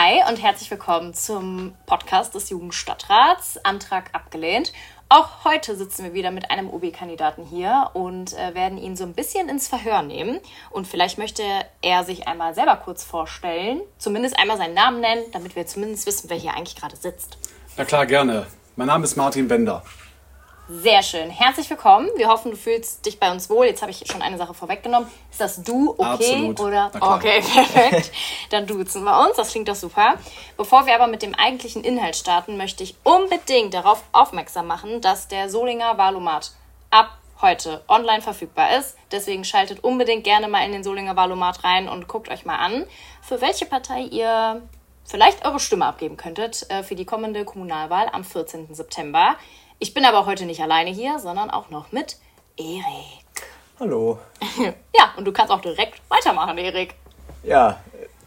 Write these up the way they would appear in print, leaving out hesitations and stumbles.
Hi und herzlich willkommen zum Podcast des Jugendstadtrats. Antrag abgelehnt. Auch heute sitzen wir wieder mit einem OB-Kandidaten hier und werden ihn so ein bisschen ins Verhör nehmen. Und vielleicht möchte er sich einmal selber kurz vorstellen, zumindest einmal seinen Namen nennen, damit wir zumindest wissen, wer hier eigentlich gerade sitzt. Na klar, gerne. Mein Name ist Martin Bender. Sehr schön. Herzlich willkommen. Wir hoffen, du fühlst dich bei uns wohl. Jetzt habe ich schon eine Sache vorweggenommen. Ist das du okay? Absolut. Oder? Okay, perfekt. Dann duzen wir uns. Das klingt doch super. Bevor wir aber mit dem eigentlichen Inhalt starten, möchte ich unbedingt darauf aufmerksam machen, dass der Solinger Wahlomat ab heute online verfügbar ist. Deswegen schaltet unbedingt gerne mal in den Solinger Wahlomat rein und guckt euch mal an, für welche Partei ihr vielleicht eure Stimme abgeben könntet für die kommende Kommunalwahl am 14. September. Ich bin aber heute nicht alleine hier, sondern auch noch mit Erik. Hallo. Ja, und du kannst auch direkt weitermachen, Erik. Ja,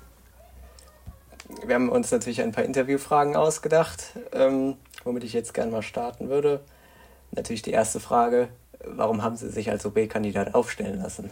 wir haben uns natürlich ein paar Interviewfragen ausgedacht, womit ich jetzt gerne mal starten würde. Natürlich die erste Frage, warum haben Sie sich als OB-Kandidat aufstellen lassen?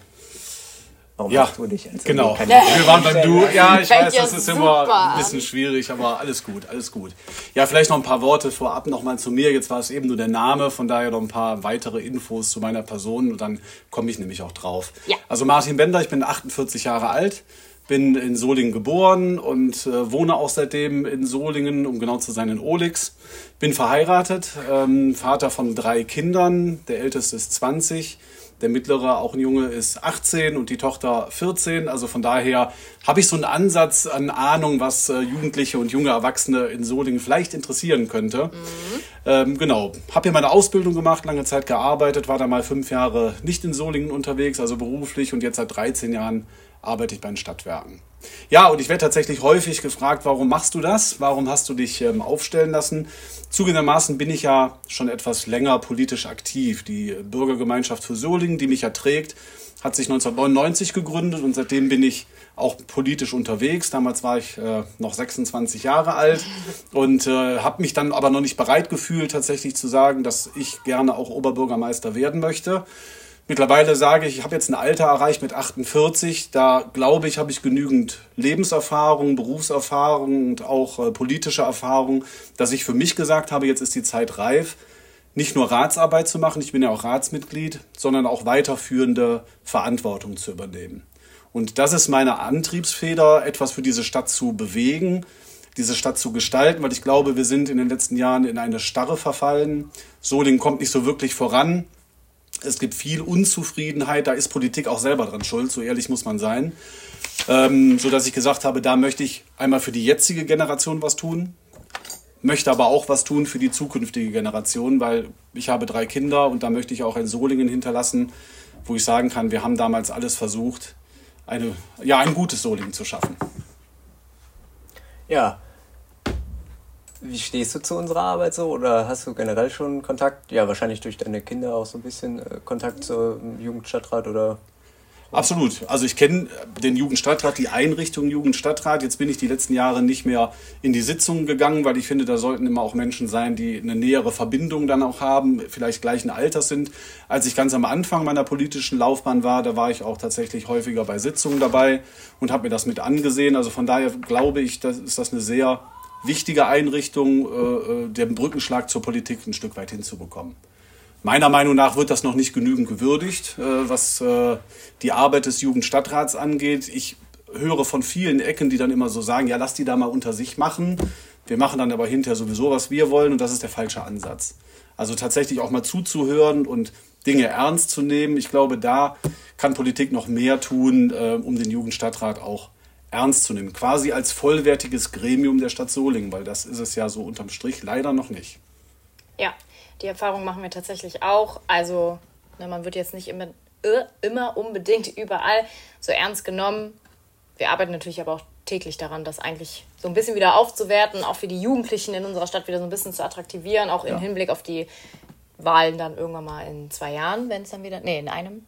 Warum hast du dich als OB-Kandidat Wir waren beim Du. Ja, ich weiß, das ist immer ein an. bisschen schwierig, aber alles gut, alles gut. Ja, vielleicht noch ein paar Worte vorab nochmal zu mir. Jetzt war es eben nur der Name, von daher noch ein paar weitere Infos zu meiner Person und dann komme ich nämlich auch drauf. Ja. Also Martin Bender, ich bin 48 Jahre alt, bin in Solingen geboren und wohne auch seitdem in Solingen, um genau zu sein, in Ohlix. Bin verheiratet, Vater von 3 Kindern, der älteste ist 20. Der mittlere, auch ein Junge, ist 18 und die Tochter 14. Also von daher habe ich so einen Ansatz an Ahnung, was Jugendliche und junge Erwachsene in Solingen vielleicht interessieren könnte. Genau, habe hier meine Ausbildung gemacht, lange Zeit gearbeitet, war da mal 5 Jahre nicht in Solingen unterwegs, also beruflich, und jetzt seit 13 Jahren arbeite ich bei den Stadtwerken. Ja, und ich werde tatsächlich häufig gefragt, warum machst du das? Warum hast du dich aufstellen lassen? Zugegebenermaßen bin ich ja schon etwas länger politisch aktiv. Die Bürgergemeinschaft für Solingen, die mich ja trägt, hat sich 1999 gegründet und seitdem bin ich auch politisch unterwegs. Damals war ich noch 26 Jahre alt und habe mich dann aber noch nicht bereit gefühlt, tatsächlich zu sagen, dass ich gerne auch Oberbürgermeister werden möchte. Mittlerweile sage ich, ich habe jetzt ein Alter erreicht mit 48. Da glaube ich, habe ich genügend Lebenserfahrung, Berufserfahrung und auch politische Erfahrung, dass ich für mich gesagt habe, jetzt ist die Zeit reif, nicht nur Ratsarbeit zu machen, ich bin ja auch Ratsmitglied, sondern auch weiterführende Verantwortung zu übernehmen. Und das ist meine Antriebsfeder, etwas für diese Stadt zu bewegen, diese Stadt zu gestalten, weil ich glaube, wir sind in den letzten Jahren in eine Starre verfallen. Solingen kommt nicht so wirklich voran. Es gibt viel Unzufriedenheit, da ist Politik auch selber dran schuld, so ehrlich muss man sein. Sodass ich gesagt habe, da möchte ich einmal für die jetzige Generation was tun, möchte aber auch was tun für die zukünftige Generation, weil ich habe 3 Kinder und da möchte ich auch ein Solingen hinterlassen, wo ich sagen kann, wir haben damals alles versucht, ein gutes Solingen zu schaffen. Ja. Wie stehst du zu unserer Arbeit so? Oder hast du generell schon Kontakt? Ja, wahrscheinlich durch deine Kinder auch so ein bisschen Kontakt zum Jugendstadtrat oder? Absolut. Also ich kenne den Jugendstadtrat, die Einrichtung Jugendstadtrat. Jetzt bin ich die letzten Jahre nicht mehr in die Sitzungen gegangen, weil ich finde, da sollten immer auch Menschen sein, die eine nähere Verbindung dann auch haben, vielleicht gleichen Alters sind. Als ich ganz am Anfang meiner politischen Laufbahn war, da war ich auch tatsächlich häufiger bei Sitzungen dabei und habe mir das mit angesehen. Also von daher glaube ich, das ist das eine sehr wichtige Einrichtung, den Brückenschlag zur Politik ein Stück weit hinzubekommen. Meiner Meinung nach wird das noch nicht genügend gewürdigt, was die Arbeit des Jugendstadtrats angeht. Ich höre von vielen Ecken, die dann immer so sagen, ja, lass die da mal unter sich machen. Wir machen dann aber hinterher sowieso, was wir wollen, und das ist der falsche Ansatz. Also tatsächlich auch mal zuzuhören und Dinge ernst zu nehmen. Ich glaube, da kann Politik noch mehr tun, um den Jugendstadtrat auch ernst zu nehmen, quasi als vollwertiges Gremium der Stadt Solingen, weil das ist es ja so unterm Strich leider noch nicht. Ja, die Erfahrung machen wir tatsächlich auch. Also man wird jetzt nicht immer unbedingt überall so ernst genommen. Wir arbeiten natürlich aber auch täglich daran, das eigentlich so ein bisschen wieder aufzuwerten, auch für die Jugendlichen in unserer Stadt wieder so ein bisschen zu attraktivieren, auch im Hinblick auf die Wahlen dann irgendwann mal in 2 Jahren, wenn es dann wieder, in einem.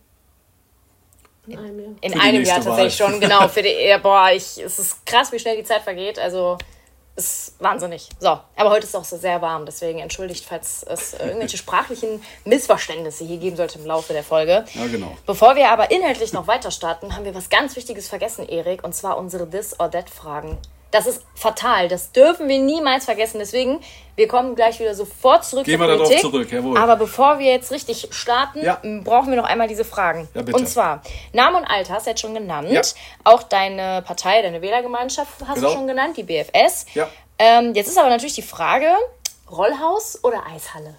In einem Jahr tatsächlich schon, genau. Es ist krass, wie schnell die Zeit vergeht. Also, es ist wahnsinnig. So, aber heute ist es auch so sehr warm. Deswegen entschuldigt, falls es irgendwelche sprachlichen Missverständnisse hier geben sollte im Laufe der Folge. Ja, genau. Bevor wir aber inhaltlich noch weiter starten, haben wir was ganz Wichtiges vergessen, Erik. Und zwar unsere This- or That-Fragen. Das ist fatal. Das dürfen wir niemals vergessen. Deswegen, wir kommen gleich wieder sofort zurück zur Politik. Gehen wir darauf zurück, jawohl. Aber bevor wir jetzt richtig starten, brauchen wir noch einmal diese Fragen. Ja, bitte. Und zwar, Name und Alter hast du jetzt schon genannt. Ja. Auch deine Partei, deine Wählergemeinschaft hast du schon genannt, die BFS. Ja. Jetzt ist aber natürlich die Frage, Rollhaus oder Eishalle?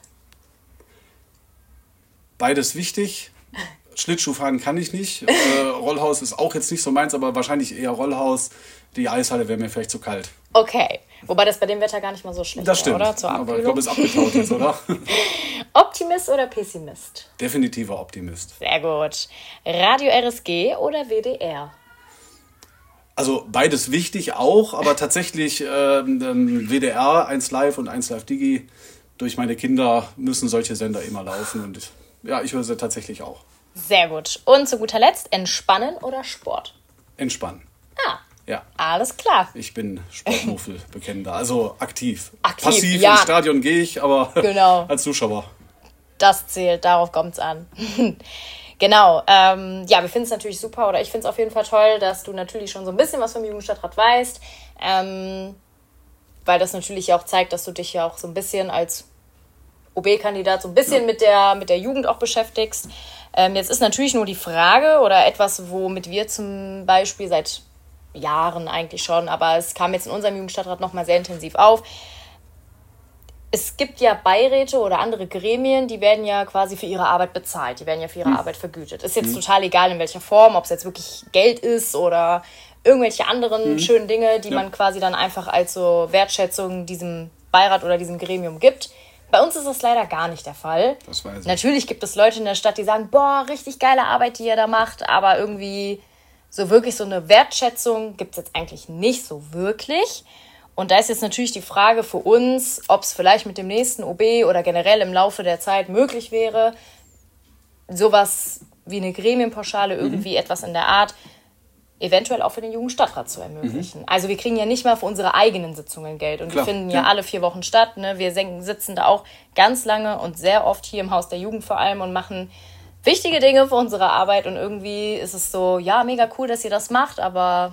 Beides wichtig. Schlittschuhfahren kann ich nicht. Rollhaus ist auch jetzt nicht so meins, aber wahrscheinlich eher Rollhaus. Die Eishalle wäre mir vielleicht zu kalt. Okay. Wobei das bei dem Wetter gar nicht mal so schlecht das stimmt. Wäre, oder? Zur aber ich glaube, es ist abgetaut jetzt, oder? Optimist oder Pessimist? Definitiver Optimist. Sehr gut. Radio RSG oder WDR? Also beides wichtig auch, aber tatsächlich WDR, 1 Live und 1 Live Digi. Durch meine Kinder müssen solche Sender immer laufen. Und ja, ich höre sie tatsächlich auch. Sehr gut. Und zu guter Letzt, Entspannen oder Sport? Entspannen. Ah, ja. Alles klar. Ich bin Sportmuffel bekennender, also aktiv. Aktiv, Passiv ja. ins Stadion gehe ich, aber genau. als Zuschauer. Das zählt, darauf kommt es an. Genau, ja, wir finden es natürlich super, oder ich finde es auf jeden Fall toll, dass du natürlich schon so ein bisschen was vom Jugendstadtrat weißt, weil das natürlich auch zeigt, dass du dich ja auch so ein bisschen als OB-Kandidat so ein bisschen mit der Jugend auch beschäftigst. Jetzt ist natürlich nur die Frage oder etwas, womit wir zum Beispiel seit Jahren eigentlich schon, aber es kam jetzt in unserem Jugendstadtrat nochmal sehr intensiv auf. Es gibt ja Beiräte oder andere Gremien, die werden ja quasi für ihre Arbeit bezahlt, die werden ja für ihre Arbeit vergütet. Ist jetzt total egal, in welcher Form, ob es jetzt wirklich Geld ist oder irgendwelche anderen schönen Dinge, die man quasi dann einfach als so Wertschätzung diesem Beirat oder diesem Gremium gibt. Bei uns ist das leider gar nicht der Fall. Das weiß ich. Natürlich gibt es Leute in der Stadt, die sagen, boah, richtig geile Arbeit, die ihr da macht, aber irgendwie so wirklich so eine Wertschätzung gibt es jetzt eigentlich nicht so wirklich. Und da ist jetzt natürlich die Frage für uns, ob es vielleicht mit dem nächsten OB oder generell im Laufe der Zeit möglich wäre, sowas wie eine Gremienpauschale, irgendwie etwas in der Art, eventuell auch für den Jugendstadtrat zu ermöglichen. Also wir kriegen ja nicht mal für unsere eigenen Sitzungen Geld. Und Klar, die finden ja alle 4 Wochen statt. Ne? Wir sitzen da auch ganz lange und sehr oft hier im Haus der Jugend vor allem und machen wichtige Dinge für unsere Arbeit. Und irgendwie ist es so, ja, mega cool, dass ihr das macht, aber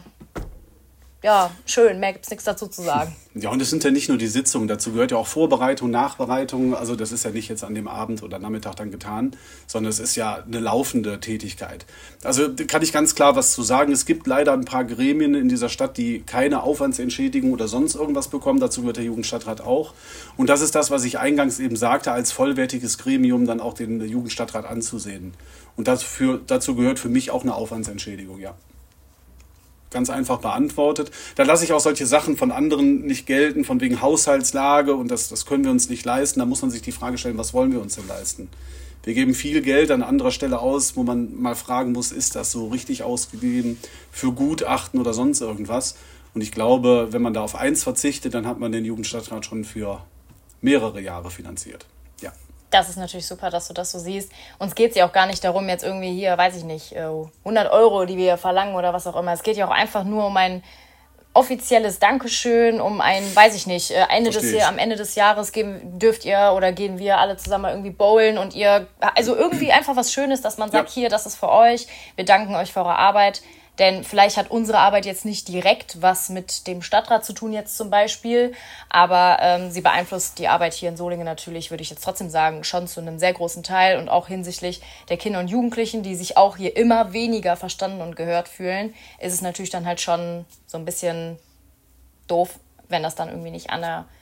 ja, schön, mehr gibt es nichts dazu zu sagen. Ja, und es sind ja nicht nur die Sitzungen, dazu gehört ja auch Vorbereitung, Nachbereitung. Also das ist ja nicht jetzt an dem Abend oder Nachmittag dann getan, sondern es ist ja eine laufende Tätigkeit. Also kann ich ganz klar was zu sagen. Es gibt leider ein paar Gremien in dieser Stadt, die keine Aufwandsentschädigung oder sonst irgendwas bekommen. Dazu gehört der Jugendstadtrat auch. Und das ist das, was ich eingangs eben sagte, als vollwertiges Gremium dann auch den Jugendstadtrat anzusehen. Und dazu gehört für mich auch eine Aufwandsentschädigung, ja. Ganz einfach beantwortet. Da lasse ich auch solche Sachen von anderen nicht gelten, von wegen Haushaltslage und das können wir uns nicht leisten. Da muss man sich die Frage stellen, was wollen wir uns denn leisten? Wir geben viel Geld an anderer Stelle aus, wo man mal fragen muss, ist das so richtig ausgegeben für Gutachten oder sonst irgendwas? Und ich glaube, wenn man da auf eins verzichtet, dann hat man den Jugendstadtrat schon für mehrere Jahre finanziert. Ja. Das ist natürlich super, dass du das so siehst. Uns geht es ja auch gar nicht darum, jetzt irgendwie hier, weiß ich nicht, 100 Euro, die wir verlangen oder was auch immer. Es geht ja auch einfach nur um ein offizielles Dankeschön, um ein, weiß ich nicht, am Ende des Jahres gehen wir alle zusammen mal irgendwie bowlen und also irgendwie einfach was Schönes, dass man sagt, hier, das ist für euch, wir danken euch für eure Arbeit. Denn vielleicht hat unsere Arbeit jetzt nicht direkt was mit dem Stadtrat zu tun jetzt zum Beispiel, aber sie beeinflusst die Arbeit hier in Solingen natürlich, würde ich jetzt trotzdem sagen, schon zu einem sehr großen Teil und auch hinsichtlich der Kinder und Jugendlichen, die sich auch hier immer weniger verstanden und gehört fühlen, ist es natürlich dann halt schon so ein bisschen doof, wenn das dann irgendwie nicht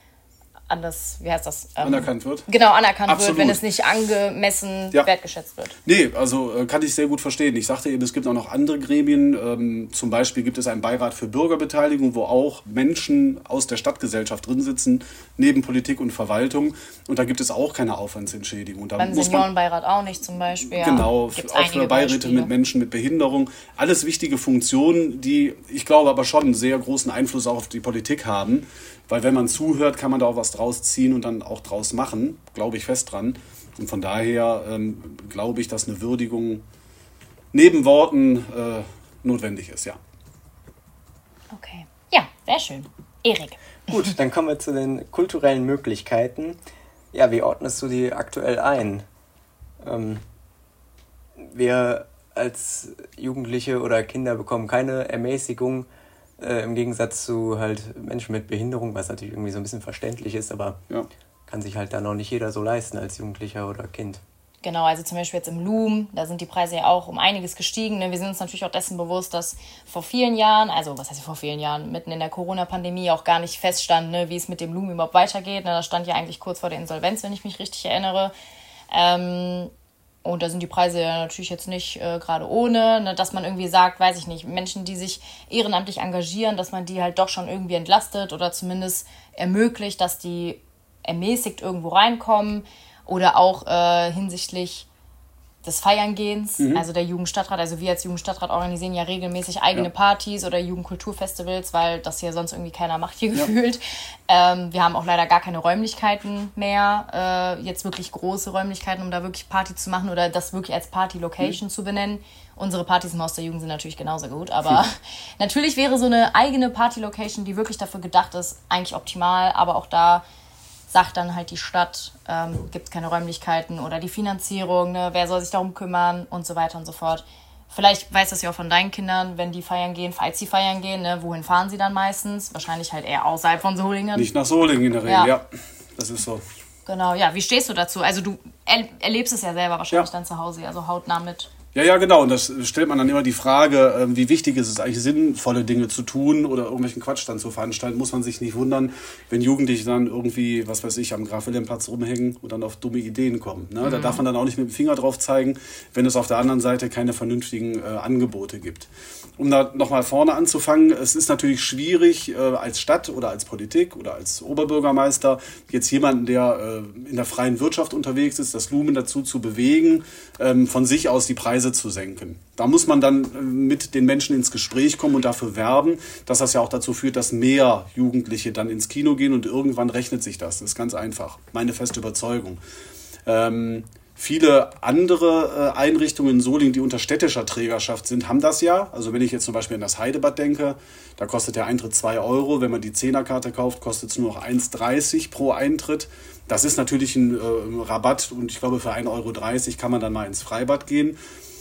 anerkannt wird. Genau, anerkannt Absolut. wird, wenn es nicht angemessen wertgeschätzt wird. Nee, also kann ich sehr gut verstehen. Ich sagte eben, es gibt auch noch andere Gremien. Zum Beispiel gibt es einen Beirat für Bürgerbeteiligung, wo auch Menschen aus der Stadtgesellschaft drin sitzen, neben Politik und Verwaltung. Und da gibt es auch keine Aufwandsentschädigung. Beim Seniorenbeirat auch nicht zum Beispiel. Genau, auch für Beiräte mit Menschen mit Behinderung. Alles wichtige Funktionen, die, ich glaube, aber schon einen sehr großen Einfluss auch auf die Politik haben. Weil wenn man zuhört, kann man da auch was draus ziehen und dann auch draus machen. Glaube ich fest dran. Und von daher glaube ich, dass eine Würdigung neben Worten notwendig ist, ja. Okay. Ja, sehr schön. Erik. Gut, dann kommen wir zu den kulturellen Möglichkeiten. Ja, wie ordnest du die aktuell ein? Wir als Jugendliche oder Kinder bekommen keine Ermäßigung Im Gegensatz zu halt Menschen mit Behinderung, was natürlich irgendwie so ein bisschen verständlich ist, aber kann sich halt dann auch nicht jeder so leisten als Jugendlicher oder Kind. Genau, also zum Beispiel jetzt im Loom, da sind die Preise ja auch um einiges gestiegen. Ne? Wir sind uns natürlich auch dessen bewusst, dass vor vielen Jahren, also was heißt vor vielen Jahren, mitten in der Corona-Pandemie auch gar nicht feststand, ne, wie es mit dem Loom überhaupt weitergeht. Ne? Das stand ja eigentlich kurz vor der Insolvenz, wenn ich mich richtig erinnere. Und da sind die Preise ja natürlich jetzt nicht gerade ohne, ne? Dass man irgendwie sagt, weiß ich nicht, Menschen, die sich ehrenamtlich engagieren, dass man die halt doch schon irgendwie entlastet oder zumindest ermöglicht, dass die ermäßigt irgendwo reinkommen. Oder auch hinsichtlich des Feierngehens, also der Jugendstadtrat. Also wir als Jugendstadtrat organisieren ja regelmäßig eigene Partys oder Jugendkulturfestivals, weil das hier sonst irgendwie keiner macht hier gefühlt. Wir haben auch leider gar keine Räumlichkeiten mehr, jetzt wirklich große Räumlichkeiten, um da wirklich Party zu machen oder das wirklich als Party-Location zu benennen. Unsere Partys im Haus der Jugend sind natürlich genauso gut, aber natürlich wäre so eine eigene Party-Location, die wirklich dafür gedacht ist, eigentlich optimal, aber auch da sagt dann halt die Stadt, gibt es keine Räumlichkeiten oder die Finanzierung, ne, wer soll sich darum kümmern und so weiter und so fort. Vielleicht weißt du das ja auch von deinen Kindern, wenn die feiern gehen, falls sie feiern gehen, ne, wohin fahren sie dann meistens? Wahrscheinlich halt eher außerhalb von Solingen. Nicht nach Solingen in der Regel, ja. Das ist so. Genau, ja. Wie stehst du dazu? Also du erlebst es ja selber wahrscheinlich dann zu Hause, also hautnah mit. Ja, genau. Und das stellt man dann immer die Frage, wie wichtig ist es eigentlich, sinnvolle Dinge zu tun oder irgendwelchen Quatsch dann zu veranstalten. Muss man sich nicht wundern, wenn Jugendliche dann irgendwie, was weiß ich, am Graf-Wilhelm-Platz rumhängen und dann auf dumme Ideen kommen. Ne? Da darf man dann auch nicht mit dem Finger drauf zeigen, wenn es auf der anderen Seite keine vernünftigen Angebote gibt. Um da nochmal vorne anzufangen, es ist natürlich schwierig, als Stadt oder als Politik oder als Oberbürgermeister jetzt jemanden, der in der freien Wirtschaft unterwegs ist, das Lumen dazu zu bewegen, von sich aus die Preise zu senken. Da muss man dann mit den Menschen ins Gespräch kommen und dafür werben, dass das ja auch dazu führt, dass mehr Jugendliche dann ins Kino gehen und irgendwann rechnet sich das. Das ist ganz einfach. Meine feste Überzeugung. Viele andere Einrichtungen in Solingen, die unter städtischer Trägerschaft sind, haben das ja. Also wenn ich jetzt zum Beispiel an das Heidebad denke, da kostet der Eintritt 2 Euro. Wenn man die 10er-Karte kauft, kostet es nur noch 1,30 pro Eintritt. Das ist natürlich ein Rabatt und ich glaube für 1,30 Euro kann man dann mal ins Freibad gehen.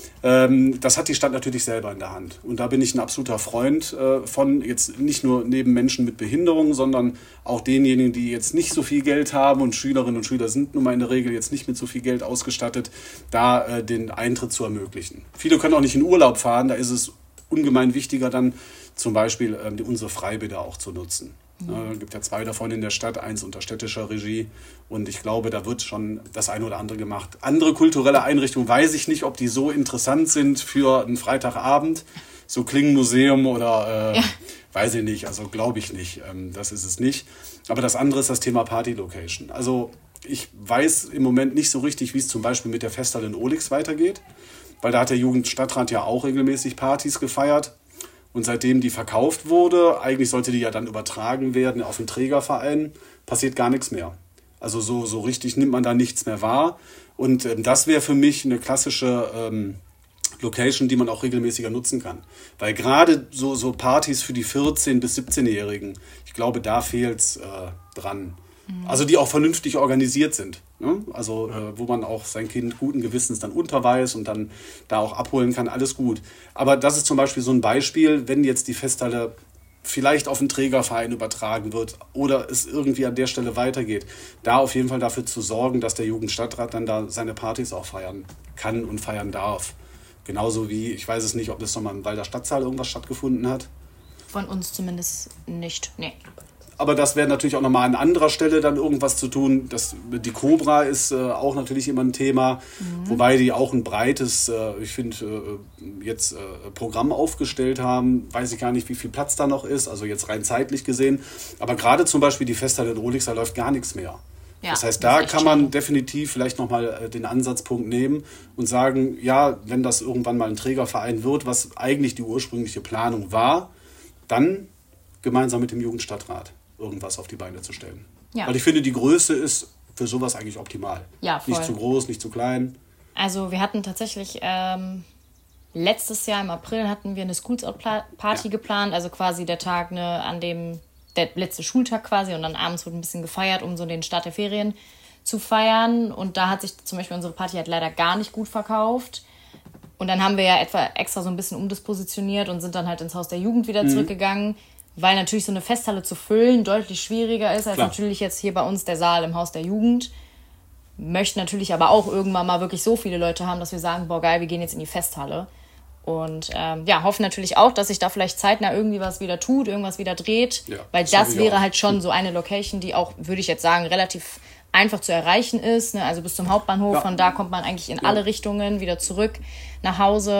Das hat die Stadt natürlich selber in der Hand. Und da bin ich ein absoluter Freund von, jetzt nicht nur neben Menschen mit Behinderung, sondern auch denjenigen, die jetzt nicht so viel Geld haben und Schülerinnen und Schüler sind nun mal in der Regel jetzt nicht mit so viel Geld ausgestattet, da den Eintritt zu ermöglichen. Viele können auch nicht in Urlaub fahren, da ist es ungemein wichtiger dann zum Beispiel unsere Freibäder auch zu nutzen. Es gibt ja 2 davon in der Stadt, 1 unter städtischer Regie und ich glaube, da wird schon das eine oder andere gemacht. Andere kulturelle Einrichtungen weiß ich nicht, ob die so interessant sind für einen Freitagabend, so Klingenmuseum oder weiß ich nicht, also glaube ich nicht, das ist es nicht. Aber das andere ist das Thema Party-Location. Also ich weiß im Moment nicht so richtig, wie es zum Beispiel mit der Festhalle in Ohlix weitergeht, weil da hat der Jugendstadtrat ja auch regelmäßig Partys gefeiert. Und seitdem die verkauft wurde, eigentlich sollte die ja dann übertragen werden auf den Trägerverein, passiert gar nichts mehr. Also so richtig nimmt man da nichts mehr wahr. Und das wäre für mich eine klassische Location, die man auch regelmäßiger nutzen kann. Weil gerade so Partys für die 14- bis 17-Jährigen, ich glaube, da fehlt es dran. Also die auch vernünftig organisiert sind. Ne? Also wo man auch sein Kind guten Gewissens dann unterweist und dann da auch abholen kann, alles gut. Aber das ist zum Beispiel so ein Beispiel, wenn jetzt die Festhalle vielleicht auf einen Trägerverein übertragen wird oder es irgendwie an der Stelle weitergeht, da auf jeden Fall dafür zu sorgen, dass der Jugendstadtrat dann da seine Partys auch feiern kann und feiern darf. Genauso wie, ich weiß es nicht, ob das nochmal im Walder Stadtsaal irgendwas stattgefunden hat. Von uns zumindest nicht, nee. Aber das wäre natürlich auch nochmal an anderer Stelle dann irgendwas zu tun. Die Cobra ist auch natürlich immer ein Thema, wobei die auch ein breites, ich finde, jetzt Programm aufgestellt haben. Weiß ich gar nicht, wie viel Platz da noch ist, also jetzt rein zeitlich gesehen. Aber gerade zum Beispiel die Festhalle in Ohlix, da läuft gar nichts mehr. Ja, das heißt, da kann man definitiv vielleicht nochmal den Ansatzpunkt nehmen und sagen, ja, wenn das irgendwann mal ein Trägerverein wird, was eigentlich die ursprüngliche Planung war, dann gemeinsam mit dem Jugendstadtrat irgendwas auf die Beine zu stellen. Ja. Weil ich finde, die Größe ist für sowas eigentlich optimal. Ja, voll. Nicht zu groß, nicht zu klein. Also wir hatten tatsächlich letztes Jahr im April hatten wir eine Schools-Out-Party geplant, also quasi der Tag, ne, an dem der letzte Schultag quasi und dann abends wurde ein bisschen gefeiert, um so den Start der Ferien zu feiern und da hat sich zum Beispiel unsere Party halt leider gar nicht gut verkauft. Und dann haben wir ja extra so ein bisschen umdispositioniert und sind dann halt ins Haus der Jugend wieder zurückgegangen, weil natürlich so eine Festhalle zu füllen deutlich schwieriger ist als natürlich jetzt hier bei uns der Saal im Haus der Jugend. Möchten natürlich aber auch irgendwann mal wirklich so viele Leute haben, dass wir sagen, boah geil, wir gehen jetzt in die Festhalle. Und hoffen natürlich auch, dass sich da vielleicht zeitnah irgendwie was wieder tut, irgendwas wieder dreht. Ja, weil das wäre halt schon so eine Location, die auch, würde ich jetzt sagen, relativ einfach zu erreichen ist. Ne? Also bis zum Hauptbahnhof, von da kommt man eigentlich in alle Richtungen wieder zurück nach Hause.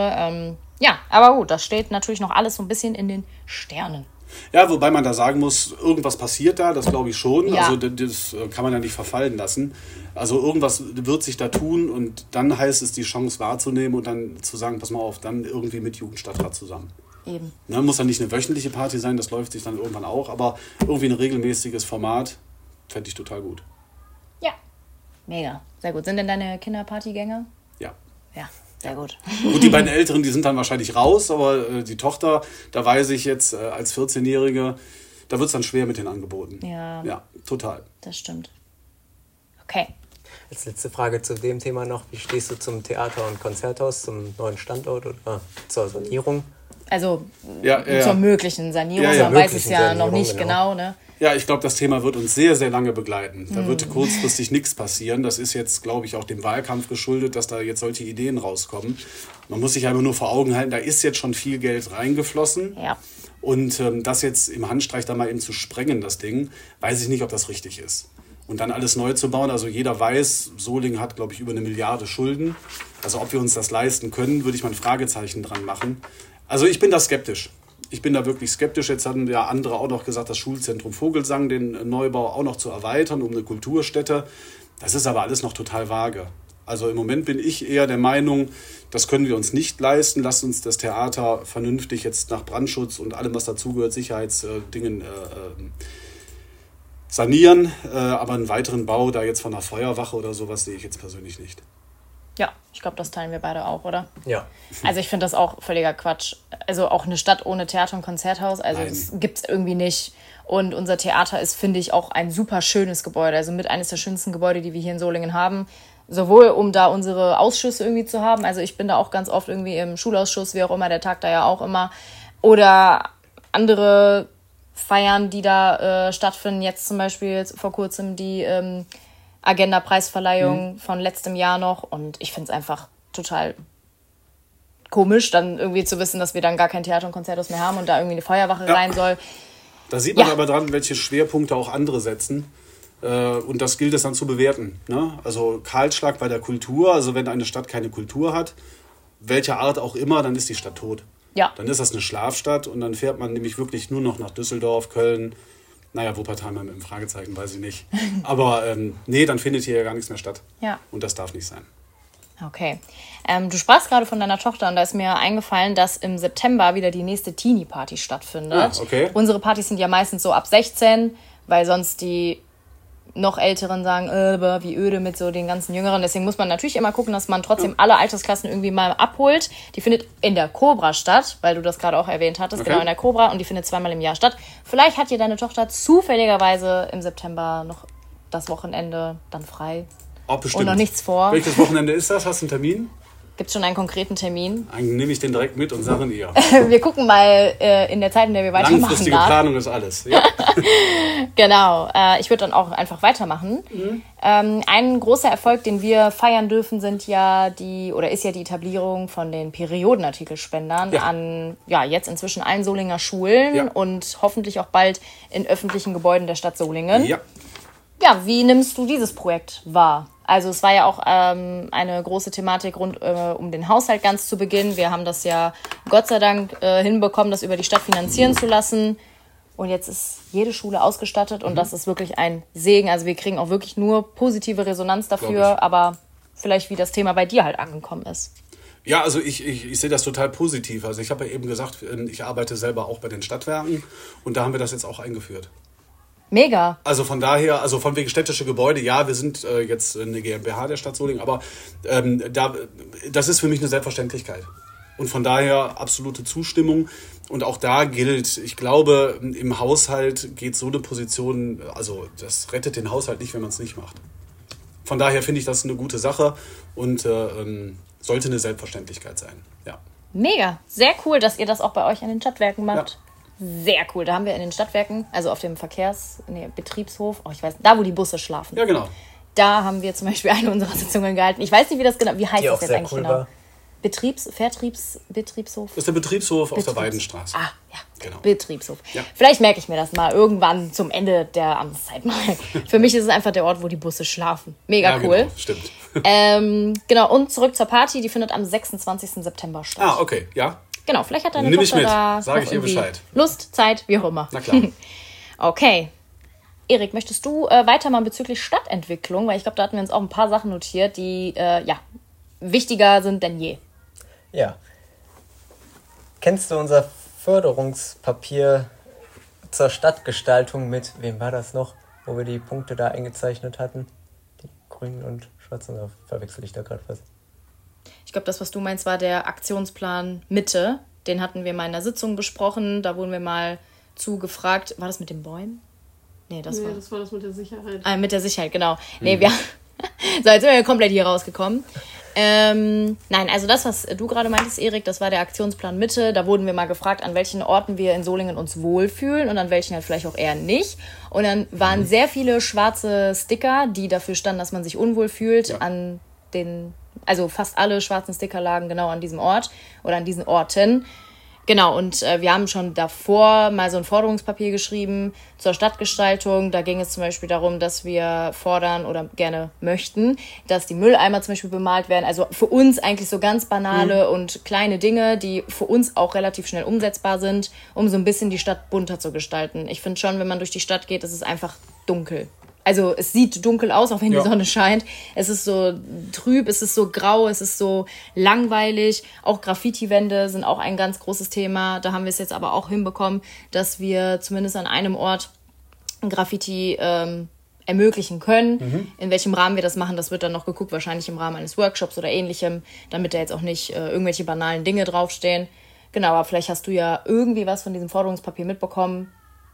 Aber gut, das steht natürlich noch alles so ein bisschen in den Sternen. Ja, wobei man da sagen muss, irgendwas passiert da, das glaube ich schon. Ja. Also das kann man ja nicht verfallen lassen. Also irgendwas wird sich da tun und dann heißt es, die Chance wahrzunehmen und dann zu sagen, pass mal auf, dann irgendwie mit Jugendstadtrat zusammen. Eben. Ne, muss dann nicht eine wöchentliche Party sein, das läuft sich dann irgendwann auch, aber irgendwie ein regelmäßiges Format fände ich total gut. Ja, mega, sehr gut. Sind denn deine Kinder Partygänger? Ja. Ja. Sehr gut. Gut, die beiden Älteren, die sind dann wahrscheinlich raus, aber die Tochter, da weiß ich jetzt als 14-Jährige, da wird es dann schwer mit den Angeboten. Ja. Ja, total. Das stimmt. Okay. Als letzte Frage zu dem Thema noch, wie stehst du zum Theater- und Konzerthaus, zum neuen Standort oder zur Sanierung? Also zur möglichen Sanierung, man weiß es ja noch nicht genau, ne? Ja, ich glaube, das Thema wird uns sehr, sehr lange begleiten. Da wird kurzfristig nichts passieren. Das ist jetzt, glaube ich, auch dem Wahlkampf geschuldet, dass da jetzt solche Ideen rauskommen. Man muss sich einfach nur vor Augen halten, da ist jetzt schon viel Geld reingeflossen. Ja. Und das jetzt im Handstreich da mal eben zu sprengen, das Ding, weiß ich nicht, ob das richtig ist. Und dann alles neu zu bauen, also jeder weiß, Solingen hat, glaube ich, über 1 Milliarde Schulden. Also ob wir uns das leisten können, würde ich mal ein Fragezeichen dran machen. Also ich bin da skeptisch. Ich bin da wirklich skeptisch. Jetzt hatten ja andere auch noch gesagt, das Schulzentrum Vogelsang, den Neubau auch noch zu erweitern um eine Kulturstätte. Das ist aber alles noch total vage. Also im Moment bin ich eher der Meinung, das können wir uns nicht leisten. Lasst uns das Theater vernünftig jetzt nach Brandschutz und allem, was dazugehört, Sicherheitsdingen sanieren. Aber einen weiteren Bau da jetzt von einer Feuerwache oder sowas sehe ich jetzt persönlich nicht. Ja, ich glaube, das teilen wir beide auch, oder? Ja. Also ich finde das auch völliger Quatsch. Also auch eine Stadt ohne Theater und Konzerthaus, also das gibt es irgendwie nicht. Und unser Theater ist, finde ich, auch ein super schönes Gebäude. Also mit eines der schönsten Gebäude, die wir hier in Solingen haben. Sowohl um da unsere Ausschüsse irgendwie zu haben. Also ich bin da auch ganz oft irgendwie im Schulausschuss, wie auch immer, der Tag da ja auch immer. Oder andere Feiern, die da stattfinden. Jetzt zum Beispiel vor kurzem die Agenda-Preisverleihung von letztem Jahr noch. Und ich finde es einfach total komisch, dann irgendwie zu wissen, dass wir dann gar kein Theater und Konzerthaus mehr haben und da irgendwie eine Feuerwache rein soll. Da sieht man aber dran, welche Schwerpunkte auch andere setzen. Und das gilt es dann zu bewerten. Ne? Also Kahlschlag bei der Kultur, also wenn eine Stadt keine Kultur hat, welcher Art auch immer, dann ist die Stadt tot. Ja. Dann ist das eine Schlafstadt und dann fährt man nämlich wirklich nur noch nach Düsseldorf, Köln, Wuppertal mit einem Fragezeichen, weiß ich nicht. Aber dann findet hier ja gar nichts mehr statt. Ja. Und das darf nicht sein. Okay. Du sprachst gerade von deiner Tochter und da ist mir eingefallen, dass im September wieder die nächste Teenie-Party stattfindet. Ah, okay. Unsere Partys sind ja meistens so ab 16, weil sonst die noch Älteren sagen, wie öde mit so den ganzen Jüngeren. Deswegen muss man natürlich immer gucken, dass man trotzdem alle Altersklassen irgendwie mal abholt. Die findet in der Cobra statt, weil du das gerade auch erwähnt hattest, genau in der Cobra, und die findet 2-mal im Jahr statt. Vielleicht hat dir deine Tochter zufälligerweise im September noch das Wochenende dann frei. Bestimmt. Und noch nichts vor. Welches Wochenende ist das? Hast du einen Termin? Gibt es schon einen konkreten Termin? Dann nehme ich den direkt mit und sage ihr. Wir gucken mal in der Zeit, in der wir weitermachen. Langfristige Planung ist alles. Ja. Genau. Ich würde dann auch einfach weitermachen. Ein großer Erfolg, den wir feiern dürfen, ist ja die Etablierung von den Periodenartikelspendern an jetzt inzwischen allen Solinger Schulen und hoffentlich auch bald in öffentlichen Gebäuden der Stadt Solingen. Ja. Ja, wie nimmst du dieses Projekt wahr? Also es war ja auch eine große Thematik rund um den Haushalt ganz zu Beginn. Wir haben das ja Gott sei Dank hinbekommen, das über die Stadt finanzieren zu lassen. Und jetzt ist jede Schule ausgestattet und das ist wirklich ein Segen. Also wir kriegen auch wirklich nur positive Resonanz dafür, aber vielleicht wie das Thema bei dir halt angekommen ist. Ja, also ich sehe das total positiv. Also ich habe ja eben gesagt, ich arbeite selber auch bei den Stadtwerken und da haben wir das jetzt auch eingeführt. Mega. Also von daher, also von wegen städtische Gebäude, ja, wir sind jetzt eine GmbH der Stadt Solingen, aber das ist für mich eine Selbstverständlichkeit. Und von daher absolute Zustimmung. Und auch da gilt, ich glaube, im Haushalt geht so eine Position, also das rettet den Haushalt nicht, wenn man es nicht macht. Von daher finde ich das eine gute Sache und sollte eine Selbstverständlichkeit sein. Ja. Mega. Sehr cool, dass ihr das auch bei euch in den Stadtwerken macht. Ja. Sehr cool. Da haben wir in den Stadtwerken, also auf dem Betriebshof, ich weiß, da wo die Busse schlafen. Ja, genau. Da haben wir zum Beispiel eine unserer Sitzungen gehalten. Ich weiß nicht, wie heißt das jetzt eigentlich cool genau? War. Betriebshof? Das ist der Betriebshof auf der Weidenstraße. Ah, ja, genau. Betriebshof. Ja. Vielleicht merke ich mir das mal irgendwann zum Ende der Amtszeit mal. Für mich ist es einfach der Ort, wo die Busse schlafen. Mega ja, cool. Genau, stimmt. Genau, und zurück zur Party, die findet am 26. September statt. Ah, okay, ja. Genau, vielleicht hat deine Nimm ich Tochter mit. da Sag ich ihr Bescheid. Lust, Zeit, wie auch immer. Na klar. Okay. Erik, möchtest du weitermachen bezüglich Stadtentwicklung? Weil ich glaube, da hatten wir uns auch ein paar Sachen notiert, die wichtiger sind denn je. Ja. Kennst du unser Förderungspapier zur Stadtgestaltung mit, wem war das noch, wo wir die Punkte da eingezeichnet hatten? Die grünen und schwarzen, oder verwechsel ich da gerade was? Ich glaube, das, was du meinst, war der Aktionsplan Mitte. Den hatten wir mal in der Sitzung besprochen. Da wurden wir mal zugefragt. War das mit den Bäumen? Nee, das war das mit der Sicherheit. Mit der Sicherheit, genau. Nee, so, jetzt sind wir komplett hier rausgekommen. Nein, also das, was du gerade meintest, Erik, das war der Aktionsplan Mitte. Da wurden wir mal gefragt, an welchen Orten wir in Solingen uns wohlfühlen und an welchen halt vielleicht auch eher nicht. Und dann waren sehr viele schwarze Sticker, die dafür standen, dass man sich unwohl fühlt, also fast alle schwarzen Sticker lagen genau an diesem Ort oder an diesen Orten. Genau, und wir haben schon davor mal so ein Forderungspapier geschrieben zur Stadtgestaltung. Da ging es zum Beispiel darum, dass wir fordern oder gerne möchten, dass die Mülleimer zum Beispiel bemalt werden. Also für uns eigentlich so ganz banale und kleine Dinge, die für uns auch relativ schnell umsetzbar sind, um so ein bisschen die Stadt bunter zu gestalten. Ich finde schon, wenn man durch die Stadt geht, ist es einfach dunkel. Also es sieht dunkel aus, auch wenn die Sonne scheint. Es ist so trüb, es ist so grau, es ist so langweilig. Auch Graffiti-Wände sind auch ein ganz großes Thema. Da haben wir es jetzt aber auch hinbekommen, dass wir zumindest an einem Ort ein Graffiti ermöglichen können. In welchem Rahmen wir das machen, das wird dann noch geguckt, wahrscheinlich im Rahmen eines Workshops oder ähnlichem, damit da jetzt auch nicht irgendwelche banalen Dinge draufstehen. Genau, aber vielleicht hast du ja irgendwie was von diesem Forderungspapier mitbekommen.